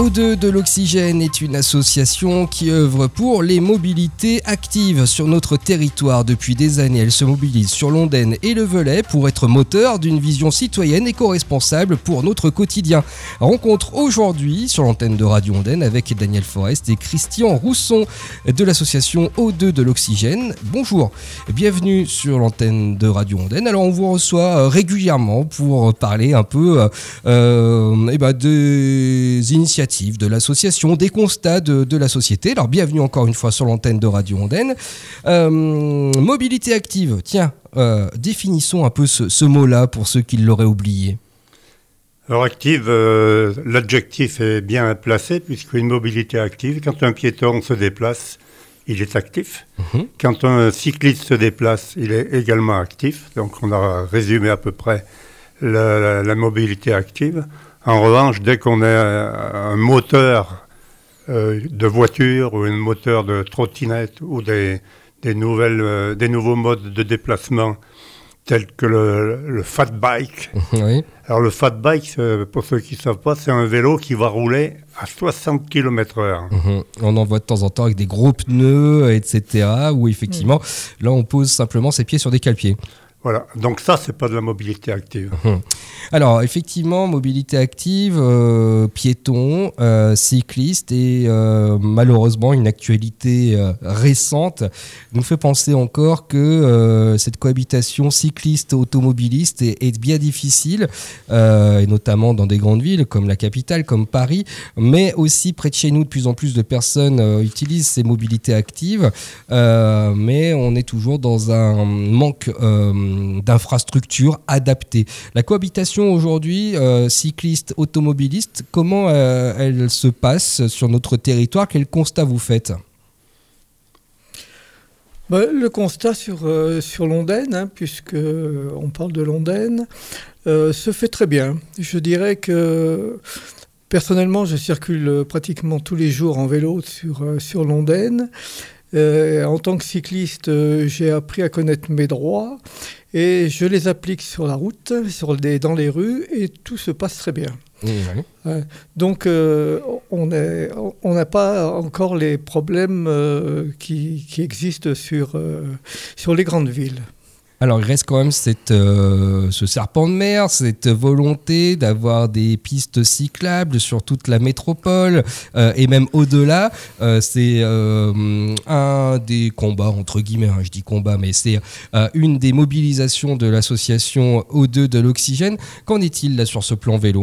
O2 de l'Oxygène est une association qui œuvre pour les mobilités actives sur notre territoire. Depuis des années, elle se mobilise sur l'Ondaine et le Velay pour être moteur d'une vision citoyenne éco-responsable pour notre quotidien. Rencontre aujourd'hui sur l'antenne de Radio Ondaine avec Daniel Forest et Christian Rousson de l'association O2 de l'Oxygène. Bonjour, bienvenue sur l'antenne de Radio Ondaine. Alors on vous reçoit régulièrement pour parler un peu des initiatives de l'association, des constats de la société. Alors bienvenue encore une fois sur l'antenne de Radio Ondaine. Mobilité active, tiens, définissons un peu ce mot-là pour ceux qui l'auraient oublié. Alors active, l'adjectif est bien placé puisqu'une mobilité active, quand un piéton se déplace, il est actif. Quand un cycliste se déplace, il est également actif. Donc on a résumé à peu près la mobilité active. En revanche, dès qu'on a un moteur de voiture ou un moteur de trottinette ou des nouveaux modes de déplacement tels que le fat bike. Oui. Alors le fat bike, pour ceux qui ne savent pas, c'est un vélo qui va rouler à 60 km/h. On en voit de temps en temps avec des gros pneus, etc. Où effectivement, là on pose simplement ses pieds sur des cale-pieds. Voilà, donc ça, c'est pas de la mobilité active. Alors, effectivement, mobilité active, piétons, cyclistes et malheureusement, une actualité récente nous fait penser encore que cette cohabitation cycliste-automobiliste est bien difficile, et notamment dans des grandes villes comme la capitale, comme Paris, mais aussi près de chez nous, de plus en plus de personnes utilisent ces mobilités actives, mais on est toujours dans un manque d'infrastructures adaptées. La cohabitation aujourd'hui, cycliste, automobiliste, comment elle se passe sur notre territoire? Quel constat vous faites? Le constat sur l'Ondaine, puisque on parle de l'Ondaine, se fait très bien. Je dirais que personnellement, je circule pratiquement tous les jours en vélo sur l'Ondaine. En tant que cycliste, j'ai appris à connaître mes droits et je les applique sur la route, dans les rues, et tout se passe très bien. Donc, on n'a pas encore les problèmes qui existent sur les grandes villes. Alors, il reste quand même ce serpent de mer, cette volonté d'avoir des pistes cyclables sur toute la métropole et même au-delà. C'est un des combats, entre guillemets, je dis combat, mais c'est une des mobilisations de l'association O2 de l'Oxygène. Qu'en est-il là sur ce plan vélo ?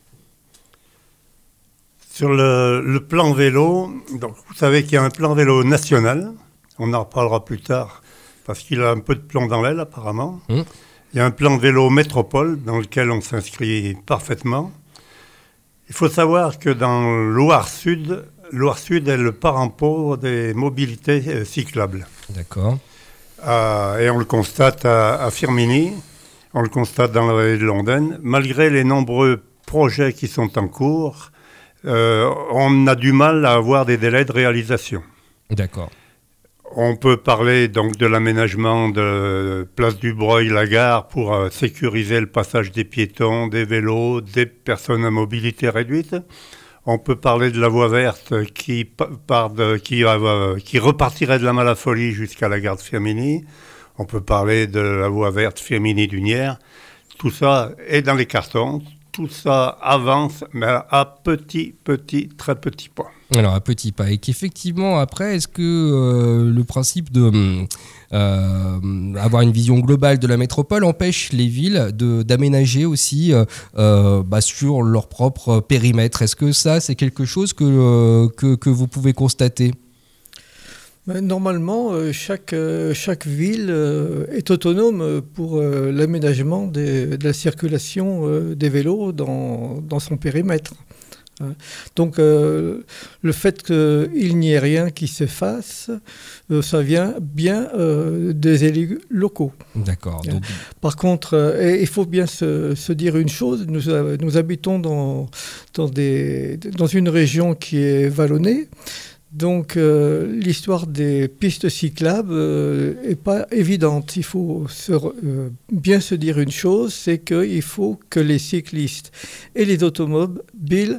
Sur le plan vélo, donc, vous savez qu'il y a un plan vélo national, on en reparlera plus tard, parce qu'il a un peu de plomb dans l'aile apparemment. Il y a un plan vélo métropole dans lequel on s'inscrit parfaitement. Il faut savoir que dans Loire-Sud est le parent pauvre des mobilités cyclables. D'accord. Et on le constate à Firminy, on le constate dans la vallée de l'Ondaine. Malgré les nombreux projets qui sont en cours, on a du mal à avoir des délais de réalisation. D'accord. On peut parler donc de l'aménagement de Place du Breuil, la gare, pour sécuriser le passage des piétons, des vélos, des personnes à mobilité réduite. On peut parler de la voie verte qui repartirait de la Malafolie jusqu'à la gare de Firminy. On peut parler de la voie verte Firminy-Dunière. Tout ça est dans les cartons. Tout ça avance, mais à très petits pas. Alors, à petits pas. Et qu'effectivement, après, est-ce que le principe de avoir une vision globale de la métropole empêche les villes d'aménager aussi sur leur propre périmètre? Est-ce que ça, c'est quelque chose que vous pouvez constater? Normalement, chaque ville est autonome pour l'aménagement de la circulation des vélos dans son périmètre. Donc, le fait qu'il n'y ait rien qui se fasse, ça vient bien des élus locaux. D'accord. Donc... Par contre, il faut bien se dire une chose, nous habitons dans une région qui est vallonnée. Donc l'histoire des pistes cyclables n'est pas évidente. Il faut bien se dire une chose, c'est qu'il faut que les cyclistes et les automobiles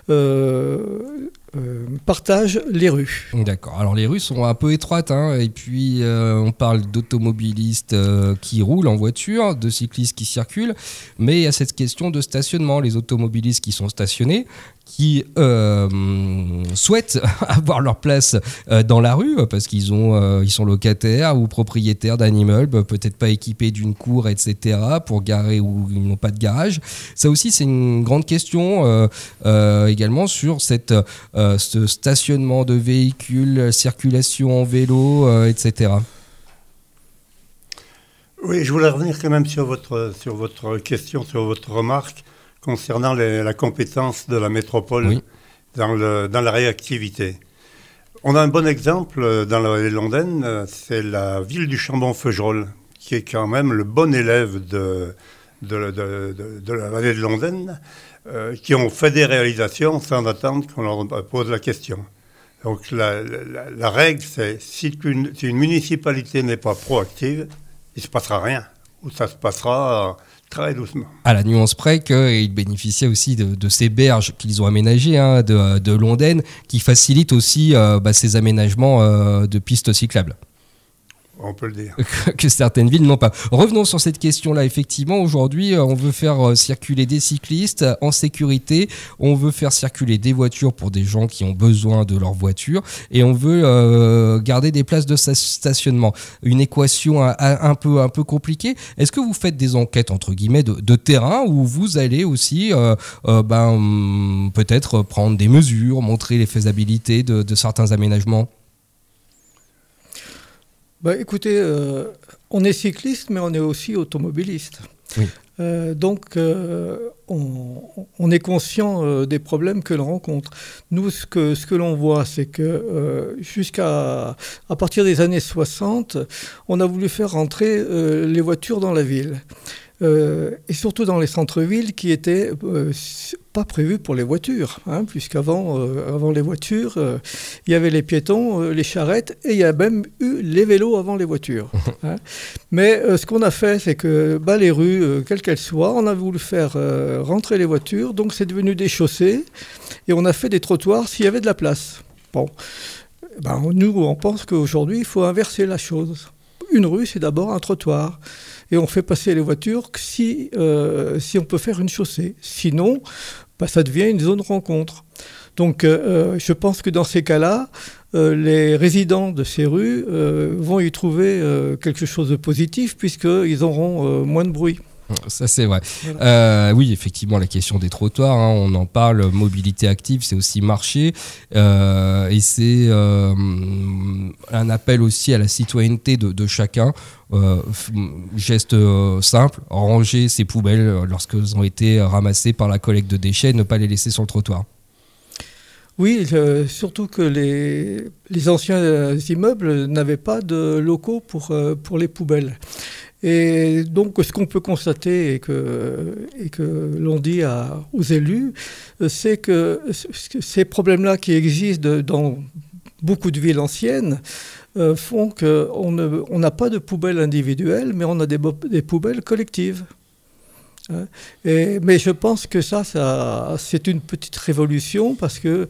partagent les rues. D'accord. Alors les rues sont un peu étroites, hein, et puis on parle d'automobilistes qui roulent en voiture, de cyclistes qui circulent, mais il y a cette question de stationnement. Les automobilistes qui sont stationnés, qui souhaitent avoir leur place dans la rue parce qu'ils sont locataires ou propriétaires d'un immeuble, peut-être pas équipés d'une cour, etc., pour garer où ils n'ont pas de garage. Ça aussi, c'est une grande question également sur ce stationnement de véhicules, circulation en vélo, etc. Oui, je voulais revenir quand même sur votre question, sur votre remarque concernant la compétence de la métropole dans la réactivité. On a un bon exemple dans la vallée de l'Ondaine, c'est la ville du Chambon-Feugerolles, qui est quand même le bon élève de la vallée de l'Ondaine, qui ont fait des réalisations sans attendre qu'on leur pose la question. Donc la règle, c'est si une municipalité n'est pas proactive, il ne se passera rien, ou ça se passera très doucement. À la nuance près qu'ils bénéficiaient aussi de ces berges qu'ils ont aménagées, hein, de l'Ondaine, qui facilitent aussi ces aménagements de pistes cyclables. On peut le dire. Que certaines villes n'ont pas. Revenons sur cette question-là. Effectivement, aujourd'hui, on veut faire circuler des cyclistes en sécurité. On veut faire circuler des voitures pour des gens qui ont besoin de leur voiture. Et on veut garder des places de stationnement. Une équation un peu compliquée. Est-ce que vous faites des enquêtes, entre guillemets, de terrain où vous allez aussi peut-être prendre des mesures, montrer les faisabilités de certains aménagements ? Écoutez, on est cycliste, mais on est aussi automobiliste. Oui. Donc, on est conscient des problèmes que l'on rencontre. Nous, ce que l'on voit, c'est que à partir des années 60, on a voulu faire rentrer les voitures dans la ville. Et surtout dans les centres-villes qui étaient pas prévus pour les voitures, hein, puisqu'avant avant les voitures, il y avait les piétons, les charrettes, et il y a même eu les vélos avant les voitures. Hein. Mais ce qu'on a fait, c'est que les rues, quelles qu'elles soient, on a voulu faire rentrer les voitures, donc c'est devenu des chaussées, et on a fait des trottoirs s'il y avait de la place. Bon, nous, on pense qu'aujourd'hui, il faut inverser la chose. Une rue, c'est d'abord un trottoir. Et on fait passer les voitures si on peut faire une chaussée. Sinon, ça devient une zone rencontre. Donc, je pense que dans ces cas-là, les résidents de ces rues vont y trouver quelque chose de positif puisqu'ils auront moins de bruit. Ça, c'est vrai. Voilà. Oui, effectivement, la question des trottoirs, hein, on en parle. Mobilité active, c'est aussi marché. Et c'est un appel aussi à la citoyenneté de chacun. Geste simple, ranger ses poubelles lorsqu'elles ont été ramassées par la collecte de déchets, ne pas les laisser sur le trottoir. Oui, surtout que les anciens immeubles n'avaient pas de locaux pour les poubelles. Et donc, ce qu'on peut constater et que l'on dit aux élus, c'est que ces problèmes-là qui existent dans beaucoup de villes anciennes font qu'on n'a pas de poubelles individuelles, mais on a des poubelles collectives. Mais je pense que ça c'est une petite révolution parce que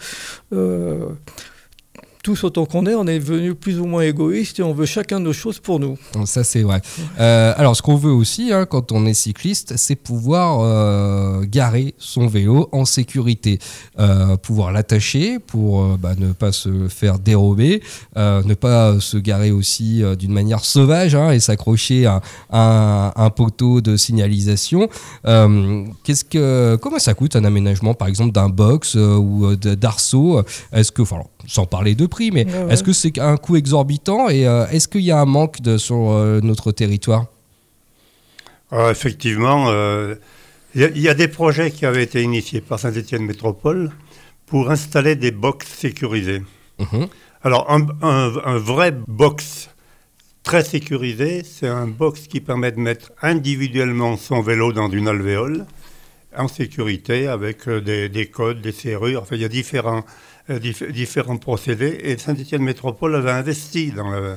tous autant qu'on est, on est devenu plus ou moins égoïste et on veut chacun nos choses pour nous. Ça, c'est vrai. Alors, ce qu'on veut aussi, hein, quand on est cycliste, c'est pouvoir garer son vélo en sécurité. Pouvoir l'attacher pour ne pas se faire dérober, ne pas se garer aussi d'une manière sauvage hein, et s'accrocher à un poteau de signalisation. Comment ça coûte un aménagement, par exemple, d'un box ou d'arceau ? Est-ce que, sans parler de prix, mais est-ce que c'est un coût exorbitant et est-ce qu'il y a un manque sur notre territoire ? Effectivement, il y a des projets qui avaient été initiés par Saint-Étienne Métropole pour installer des box sécurisés. Mmh. Alors, un vrai box très sécurisé, c'est un box qui permet de mettre individuellement son vélo dans une alvéole en sécurité avec des codes, des serrures. Enfin, il y a différents différents procédés. Et Saint-Étienne Métropole avait investi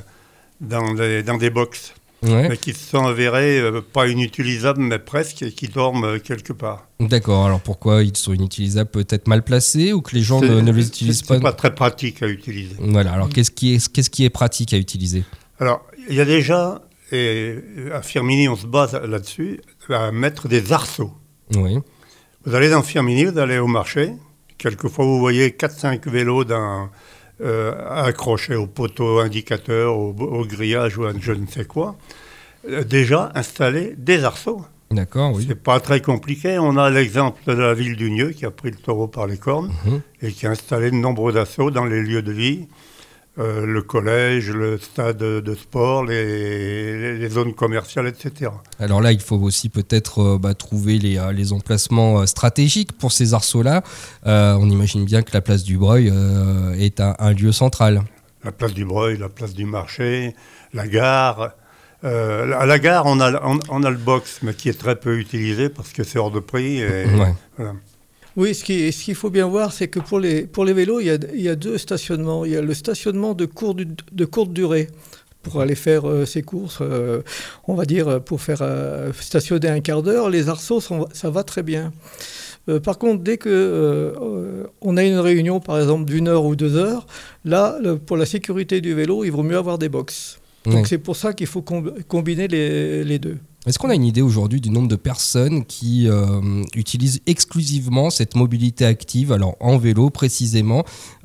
dans des box, Ouais. mais qui se sont avérés pas inutilisables, mais presque, et qui dorment quelque part. D'accord, alors pourquoi ils sont inutilisables? Peut-être mal placés ou que les gens ne les utilisent pas? C'est pas très pratique à utiliser. Voilà, alors qu'est-ce qui est pratique à utiliser? Alors, il y a déjà, et à Firminy, on se base là-dessus, à mettre des arceaux. Oui. Vous allez dans Firminy, vous allez au marché. Quelquefois, vous voyez 4-5 vélos accrochés au poteau indicateur, au grillage ou à je ne sais quoi. Déjà installer des arceaux. D'accord, oui. C'est pas très compliqué. On a l'exemple de la ville d'Unieux qui a pris le taureau par les cornes et qui a installé de nombreux arceaux dans les lieux de vie. Le collège, le stade de sport, les zones commerciales, etc. Alors là, il faut aussi peut-être trouver les emplacements stratégiques pour ces arceaux-là. On imagine bien que la place du Breuil est un lieu central. La place du Breuil, la place du marché, la gare. À la gare, on a le box, mais qui est très peu utilisé parce que c'est hors de prix. Et, Ouais. voilà. Oui, ce qu'il faut bien voir, c'est que pour les vélos, il y a deux stationnements. Il y a le stationnement de courte durée pour aller faire ses courses, on va dire, pour faire stationner un quart d'heure. Les arceaux, ça va très bien. Par contre, dès qu'on a une réunion, par exemple, d'1 heure ou 2 heures, là, pour la sécurité du vélo, il vaut mieux avoir des box. Donc Ouais. c'est pour ça qu'il faut combiner les deux. Est-ce qu'on a une idée aujourd'hui du nombre de personnes qui utilisent exclusivement cette mobilité active, alors en vélo précisément,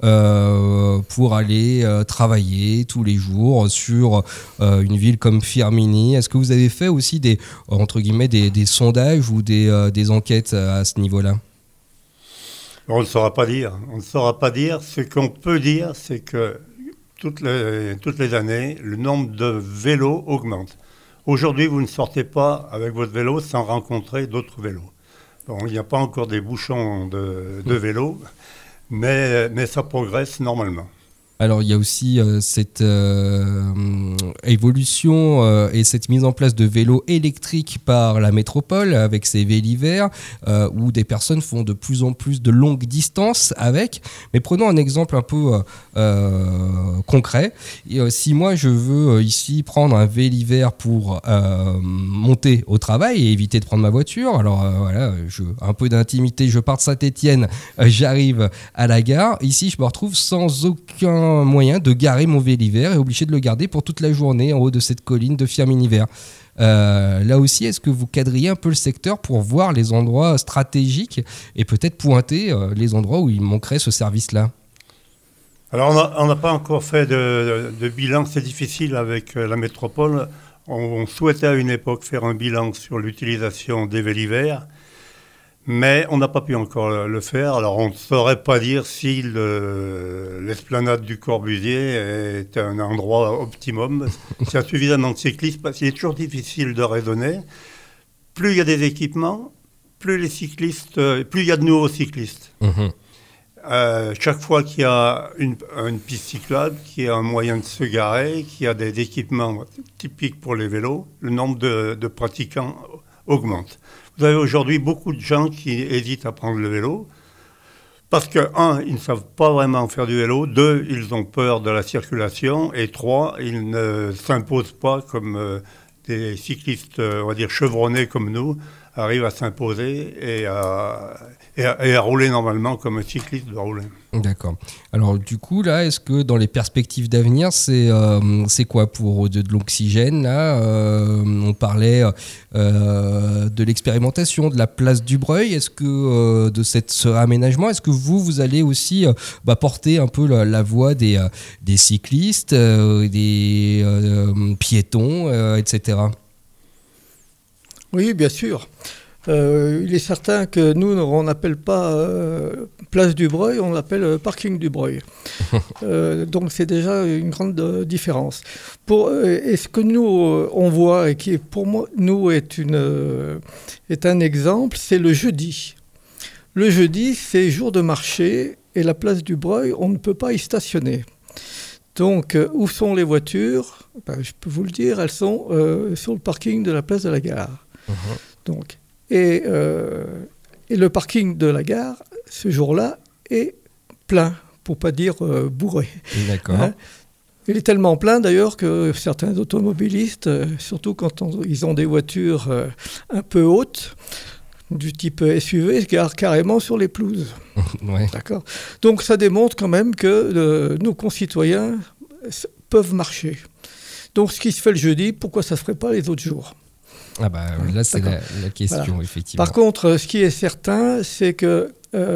pour aller travailler tous les jours sur une ville comme Firminy? Est-ce que vous avez fait aussi entre guillemets, des sondages ou des enquêtes à ce niveau-là? On ne saura pas dire. On ne saura pas dire. Ce qu'on peut dire, c'est que toutes les années, le nombre de vélos augmente. Aujourd'hui, vous ne sortez pas avec votre vélo sans rencontrer d'autres vélos. Bon, il n'y a pas encore des bouchons de vélos, mais ça progresse normalement. Alors il y a aussi cette évolution et cette mise en place de vélos électriques par la métropole avec ces Vélivert où des personnes font de plus en plus de longues distances avec. Mais prenons un exemple un peu concret. Et, si moi je veux ici prendre un Vélivert pour monter au travail et éviter de prendre ma voiture, alors voilà, un peu d'intimité, je pars de Saint-Étienne, j'arrive à la gare. Ici je me retrouve sans aucun moyen de garer mon Vélivert et obligé de le garder pour toute la journée en haut de cette colline de Firminy-Vert. Là aussi, est-ce que vous cadriez un peu le secteur pour voir les endroits stratégiques et peut-être pointer les endroits où il manquerait ce service-là? Alors, on n'a pas encore fait de bilan. C'est difficile avec la métropole. On souhaitait à une époque faire un bilan sur l'utilisation des Vélivert, mais on n'a pas pu encore le faire. Alors, on ne saurait pas dire si l'esplanade du Corbusier est un endroit optimum. S'il y a suffisamment de cyclistes, parce qu'il est toujours difficile de raisonner. Plus il y a des équipements, plus il y a de nouveaux cyclistes. Chaque fois qu'il y a une piste cyclable, qu'il y a un moyen de se garer, qu'il y a des équipements typiques pour les vélos, le nombre de pratiquants augmente. Vous avez aujourd'hui beaucoup de gens qui hésitent à prendre le vélo parce que, 1, ils ne savent pas vraiment faire du vélo, 2, ils ont peur de la circulation, et 3, ils ne s'imposent pas comme des cyclistes, on va dire, chevronnés comme nous, arrivent à s'imposer et à rouler normalement comme un cycliste doit rouler. D'accord. Alors du coup, là, est-ce que dans les perspectives d'avenir, c'est quoi pour de l'oxygène là on parlait de l'expérimentation de la place du Breuil. Est-ce que de ce aménagement, est-ce que vous allez aussi porter un peu la voix des cyclistes, des piétons, etc. Oui, bien sûr. Il est certain que nous, on n'appelle pas place du Breuil, on l'appelle parking du Breuil. Donc c'est déjà une grande différence. Et ce que nous, on voit, et qui pour moi, nous, est un exemple, c'est le jeudi. Le jeudi, c'est jour de marché, et la place du Breuil, on ne peut pas y stationner. Donc, où sont les voitures? Je peux vous le dire, elles sont sur le parking de la place de la gare. Donc, et le parking de la gare, ce jour-là, est plein pour pas dire bourré. D'accord. Hein. Il est tellement plein d'ailleurs que certains automobilistes, surtout quand ils ont des voitures un peu hautes, du type SUV, se garent carrément sur les pelouses. Ouais. D'accord. Donc ça démontre quand même que nos concitoyens peuvent marcher. Donc ce qui se fait le jeudi, pourquoi ça ne se ferait pas les autres jours ? Ah bah là c'est la question, voilà. Effectivement. Par contre, ce qui est certain, c'est que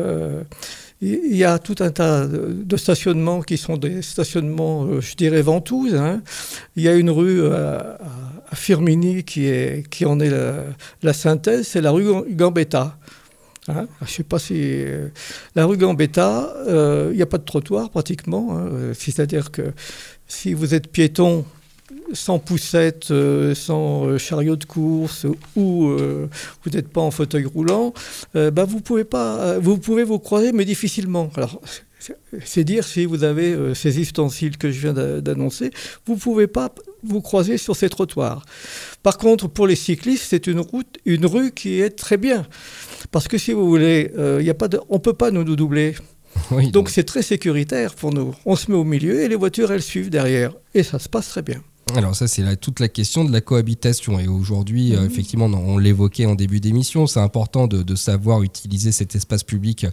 il y a tout un tas de stationnements qui sont des stationnements, je dirais, ventouses. Hein. Il y a une rue à Firminy qui en est la synthèse, c'est la rue Gambetta. Hein. Je ne sais pas si... la rue Gambetta, il n'y a pas de trottoir pratiquement. Hein. C'est-à-dire que si vous êtes piéton, sans poussette, sans chariot de course ou vous n'êtes pas en fauteuil roulant, vous pouvez vous croiser, mais difficilement. Alors, c'est dire si vous avez ces ustensiles que je viens d'annoncer, vous ne pouvez pas vous croiser sur ces trottoirs. Par contre, pour les cyclistes, c'est une rue qui est très bien. Parce que si vous voulez, on ne peut pas nous doubler. Oui, donc c'est très sécuritaire pour nous. On se met au milieu et les voitures, elles suivent derrière. Et ça se passe très bien. Alors ça, c'est toute la question de la cohabitation. Et aujourd'hui, effectivement, on l'évoquait en début d'émission, c'est important de savoir utiliser cet espace public,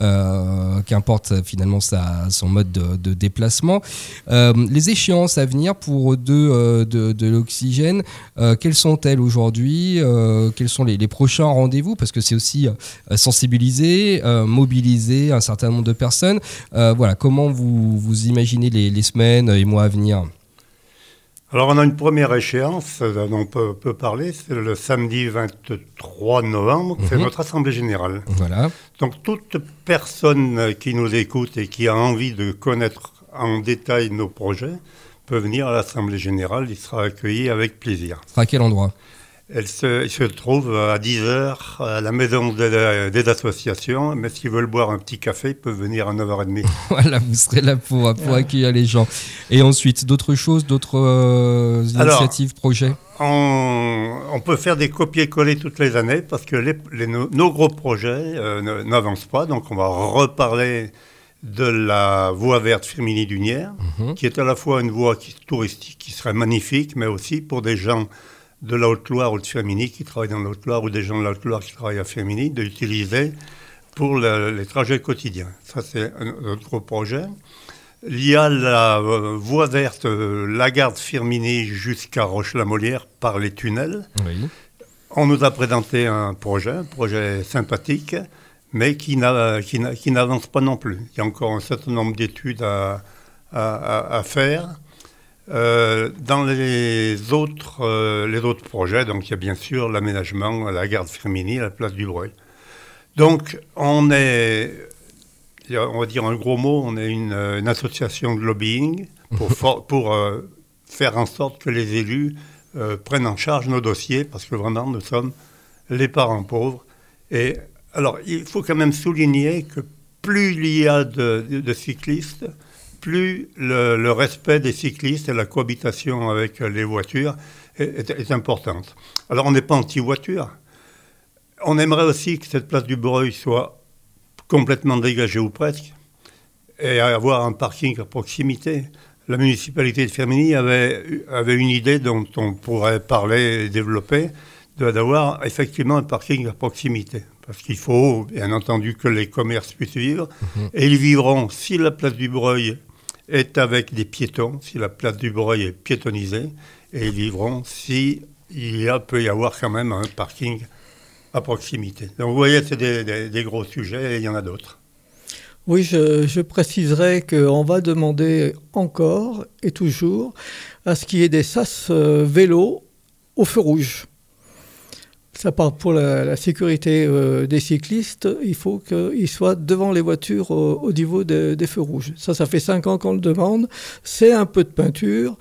qu'importe finalement son mode de déplacement. Les échéances à venir pour de l'oxygène, quelles sont-elles aujourd'hui ? Quels sont les prochains rendez-vous ? Parce que c'est aussi sensibiliser, mobiliser un certain nombre de personnes. Voilà, comment vous imaginez les semaines et mois à venir ? Alors, on a une première échéance dont on peut parler, c'est le samedi 23 novembre, c'est notre Assemblée Générale. Voilà. Donc, toute personne qui nous écoute et qui a envie de connaître en détail nos projets peut venir à l'Assemblée Générale, il sera accueilli avec plaisir. À quel endroit ? Il se trouve à 10h à la maison des associations, mais s'ils veulent boire un petit café, ils peuvent venir à 9h30. Voilà, vous serez là pour accueillir les gens. Et ensuite, d'autres choses, d'autres initiatives, projets ? On peut faire des copier-coller toutes les années parce que nos gros projets n'avancent pas, donc on va reparler de la voie verte Firminy-Dunière, qui est à la fois une voie touristique qui serait magnifique, mais aussi pour des gens de la Haute-Loire ou de Firminy qui travaillent dans la Haute-Loire ou des gens de la Haute-Loire qui travaillent à Firminy, d'utiliser pour les trajets quotidiens. Ça, c'est un autre projet. Il y a la voie verte Lagarde-Firminy jusqu'à Roche-la-Molière par les tunnels. Oui. On nous a présenté un projet sympathique, mais qui n'avance pas non plus. Il y a encore un certain nombre d'études à faire. Dans les autres projets, donc il y a bien sûr l'aménagement à la gare de Firminy, à la place du Breuil. Donc on va dire un gros mot, on est une association de lobbying pour faire en sorte que les élus prennent en charge nos dossiers, parce que vraiment nous sommes les parents pauvres. Et alors il faut quand même souligner que plus il y a de cyclistes, plus le respect des cyclistes et la cohabitation avec les voitures est importante. Alors, on n'est pas anti-voiture. On aimerait aussi que cette place du Breuil soit complètement dégagée ou presque et avoir un parking à proximité. La municipalité de Firminy avait une idée dont on pourrait parler et développer, d'avoir effectivement un parking à proximité. Parce qu'il faut, bien entendu, que les commerces puissent vivre. Et ils vivront si la place du Breuil est avec des piétons, si la place du Breuil est piétonnisée, et ils vivront si peut y avoir quand même un parking à proximité. Donc vous voyez, c'est des gros sujets et il y en a d'autres. Oui, je préciserai qu'on va demander encore et toujours à ce qu'il y ait des sas vélos au feu rouge. Ça part pour la sécurité des cyclistes, il faut qu'ils soient devant les voitures au niveau des feux rouges. Ça fait 5 ans qu'on le demande. C'est un peu de peinture.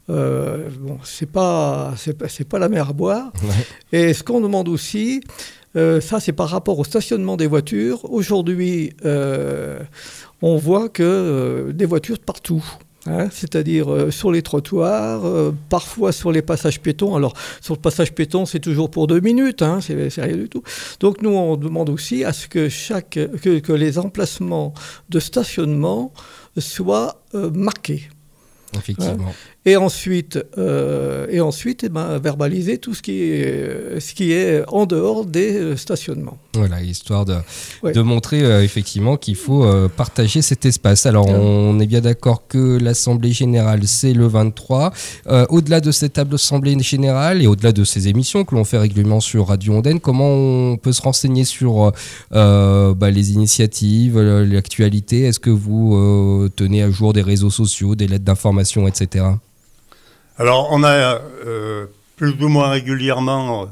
C'est pas la mer à boire. Ouais. Et ce qu'on demande aussi, ça c'est par rapport au stationnement des voitures. Aujourd'hui, on voit que des voitures de partout. c'est-à-dire sur les trottoirs, parfois sur les passages piétons. Alors, sur le passage piéton, c'est toujours pour 2 minutes, c'est rien du tout. Donc, nous, on demande aussi à ce que les emplacements de stationnement soient marqués. Effectivement. Et ensuite, verbaliser tout ce qui est en dehors des stationnements. Voilà, histoire de montrer effectivement qu'il faut partager cet espace. Alors, on est bien d'accord que l'Assemblée Générale, c'est le 23. Au-delà de cette table Assemblée Générale et au-delà de ces émissions que l'on fait régulièrement sur Radio Ondaine, comment on peut se renseigner sur les initiatives, l'actualité? Est-ce que vous tenez à jour des réseaux sociaux, des lettres d'information, etc.? Alors, on a plus ou moins régulièrement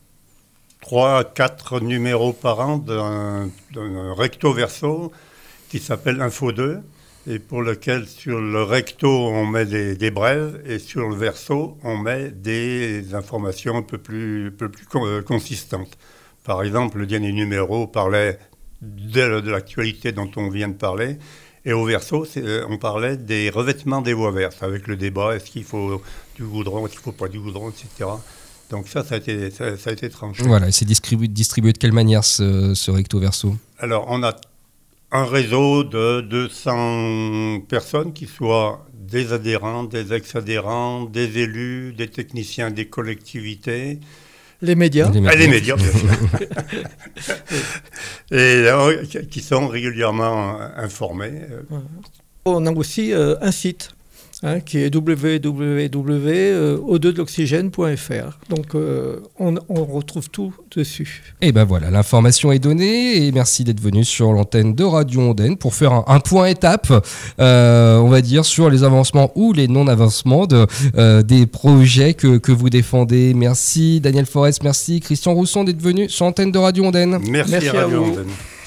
3-4 numéros par an d'un recto verso qui s'appelle Info 2 et pour lequel sur le recto on met des brèves et sur le verso on met des informations un peu plus consistantes. Par exemple, le dernier numéro parlait de l'actualité dont on vient de parler. Et au verso, on parlait des revêtements des voies vertes, avec le débat, est-ce qu'il faut du goudron, est-ce qu'il ne faut pas du goudron, etc. Donc ça a été tranché. Voilà, c'est distribué de quelle manière ce recto verso? Alors, on a un réseau de 200 personnes qui soient des adhérents, des ex-adhérents, des élus, des techniciens des collectivités. Les médias. Les médias, bien sûr. Et qui sont régulièrement informés. On a aussi un site qui est www.o2deloxygène.fr. Donc on retrouve tout dessus. Et ben voilà, l'information est donnée et merci d'être venu sur l'antenne de Radio Ondaine pour faire un point étape, on va dire, sur les avancements ou les non-avancements des projets que vous défendez. Merci Daniel Forest, merci Christian Rousson d'être venu sur l'antenne de Radio Ondaine. Merci à Radio Ondaine.